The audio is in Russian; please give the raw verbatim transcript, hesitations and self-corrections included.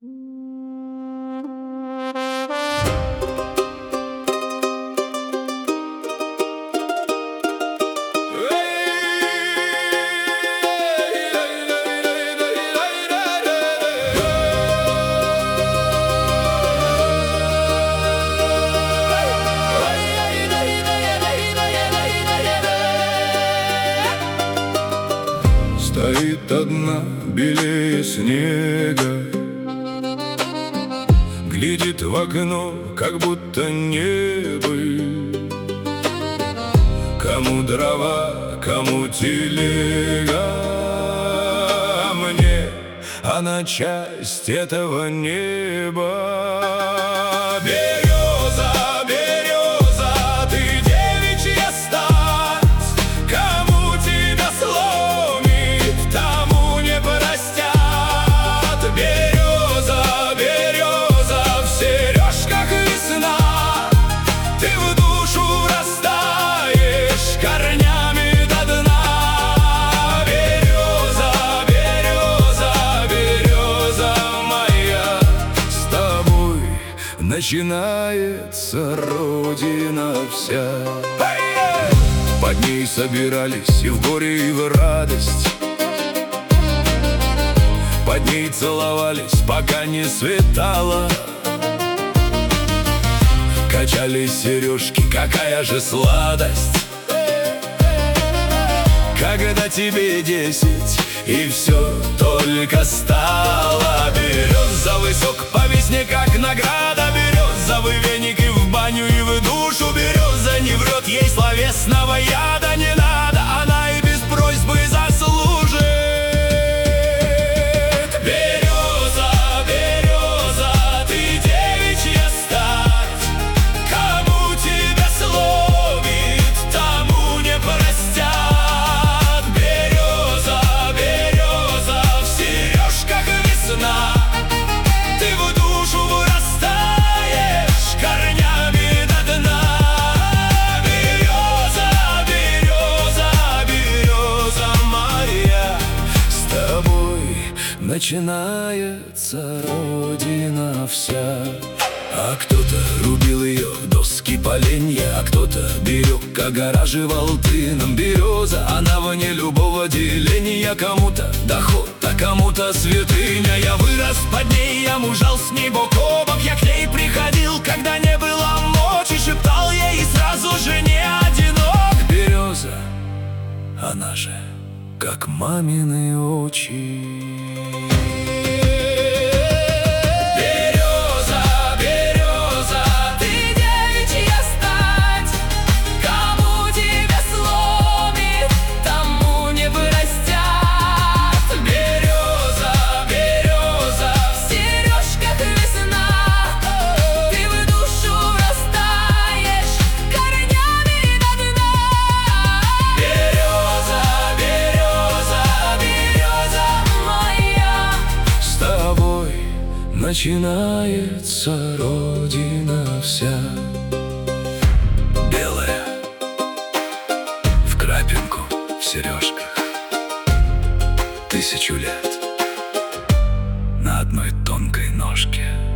Стоит одна белее снега, глядит в окно, как будто небо. Кому дрова, кому телега, а мне она часть этого неба. Береза, береза, ты девичья стать, кому тебя сломит, тому не простят. Береза, береза, в сережках весна, ты в душу растаешь корнями до дна. Береза, береза, береза моя, с тобой начинается родина вся. Под ней собирались и в горе, и в радость, под ней целовались, пока не светало. Качались сережки, какая же сладость, когда тебе десять и все только стало. Березовый сок по весне как награда, березовый веник и в баню, и в душу. Береза не врет, ей словесного яда не надо, она и без просьбы заслужит. Береза, береза, ты девичья стать, кому тебя сломит, тому не простят. Береза, береза, в сережках весна, ты в душу вырастаешь корнями до дна. Береза, береза, береза моя, с тобой начинается родина вся. А кто-то рубил ее в доски поленья, а кто-то берег, огораживал тыном. Береза, она вне любого деления, кому-то доход, а кому-то святыня. Я вырос под ней, я мужал с ней бок о бок, я к ней приходил, когда не было мочи, шептал ей и сразу же не одинок. Береза, она же как мамины очи. Береза, береза, ты девичья стать, кому тебя сломит, тому не простят. Береза, береза, в сережках весна, ты в душу растаешь корнями до дна. Береза, береза, береза моя, с тобой начинается родина вся. Белая, в крапинку, в сережках, тысячу лет на одной тонкой ножке.